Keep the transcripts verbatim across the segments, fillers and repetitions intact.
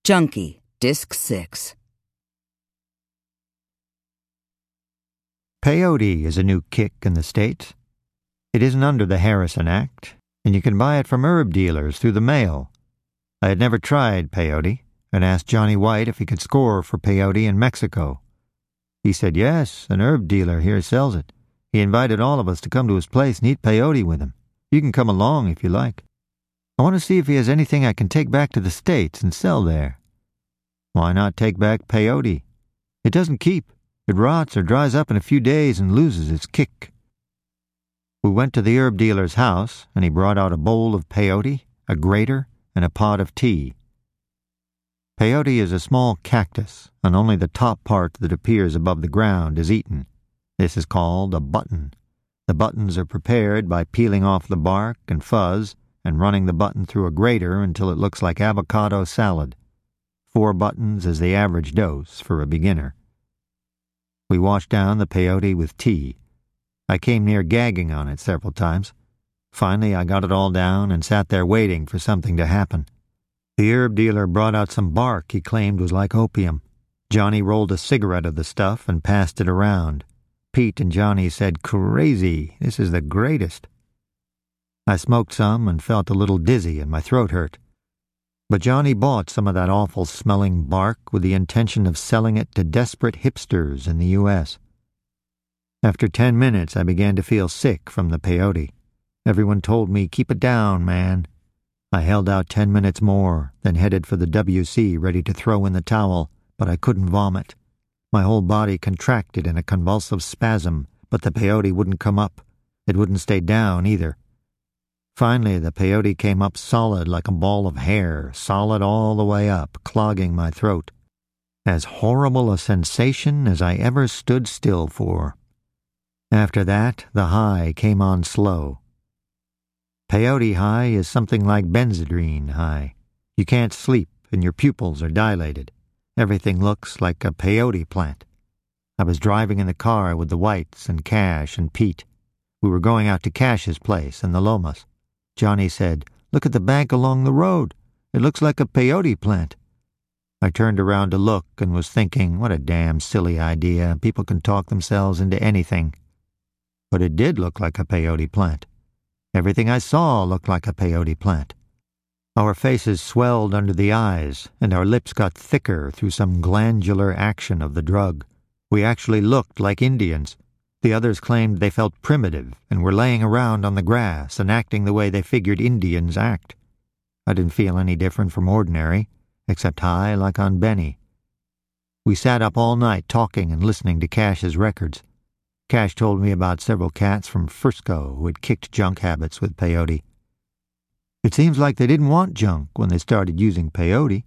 Junkie, Disc six. Peyote is a new kick in the States. It isn't under the Harrison Act, and you can buy it from herb dealers through the mail. I had never tried peyote, and asked Johnny White if he could score for peyote in Mexico. He said yes, an herb dealer here sells it. He invited all of us to come to his place and eat peyote with him. You can come along if you like. I want to see if he has anything I can take back to the States and sell there. Why not take back peyote? It doesn't keep. It rots or dries up in a few days and loses its kick. We went to the herb dealer's house, and he brought out a bowl of peyote, a grater, and a pot of tea. Peyote is a small cactus, and only the top part that appears above the ground is eaten. This is called a button. The buttons are prepared by peeling off the bark and fuzz and running the button through a grater until it looks like avocado salad. Four buttons is the average dose for a beginner. We washed down the peyote with tea. I came near gagging on it several times. Finally, I got it all down and sat there waiting for something to happen. The herb dealer brought out some bark he claimed was like opium. Johnny rolled a cigarette of the stuff and passed it around. Pete and Johnny said, "Crazy, this is the greatest." I smoked some and felt a little dizzy and my throat hurt. But Johnny bought some of that awful-smelling bark with the intention of selling it to desperate hipsters in the U S After ten minutes, I began to feel sick from the peyote. Everyone told me, "Keep it down, man." I held out ten minutes more, then headed for the W C ready to throw in the towel, but I couldn't vomit. My whole body contracted in a convulsive spasm, but the peyote wouldn't come up. It wouldn't stay down either. Finally, the peyote came up solid like a ball of hair, solid all the way up, clogging my throat. As horrible a sensation as I ever stood still for. After that, the high came on slow. Peyote high is something like Benzedrine high. You can't sleep, and your pupils are dilated. Everything looks like a peyote plant. I was driving in the car with the Whites and Cash and Pete. We were going out to Cash's place in the Lomas. Johnny said, "Look at the bank along the road. It looks like a peyote plant." I turned around to look and was thinking, what a damn silly idea. People can talk themselves into anything. But it did look like a peyote plant. Everything I saw looked like a peyote plant. Our faces swelled under the eyes, and our lips got thicker through some glandular action of the drug. We actually looked like Indians. The others claimed they felt primitive and were laying around on the grass and acting the way they figured Indians act. I didn't feel any different from ordinary, except high like on Benny. We sat up all night talking and listening to Cash's records. Cash told me about several cats from Frisco who had kicked junk habits with peyote. It seems like they didn't want junk when they started using peyote.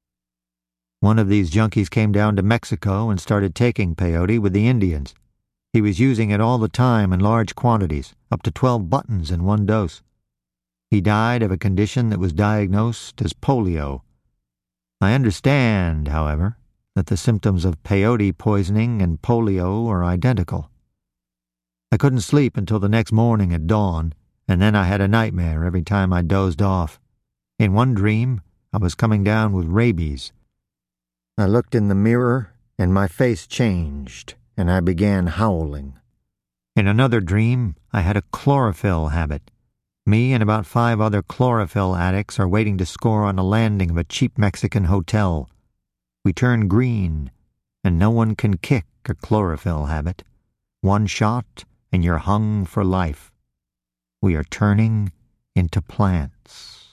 One of these junkies came down to Mexico and started taking peyote with the Indians. He was using it all the time in large quantities, up to twelve buttons in one dose. He died of a condition that was diagnosed as polio. I understand, however, that the symptoms of peyote poisoning and polio are identical. I couldn't sleep until the next morning at dawn, and then I had a nightmare every time I dozed off. In one dream, I was coming down with rabies. I looked in the mirror, and my face changed, and I began howling. In another dream, I had a chlorophyll habit. Me and about five other chlorophyll addicts are waiting to score on a landing of a cheap Mexican hotel. We turn green, and no one can kick a chlorophyll habit. One shot, and you're hung for life. We are turning into plants.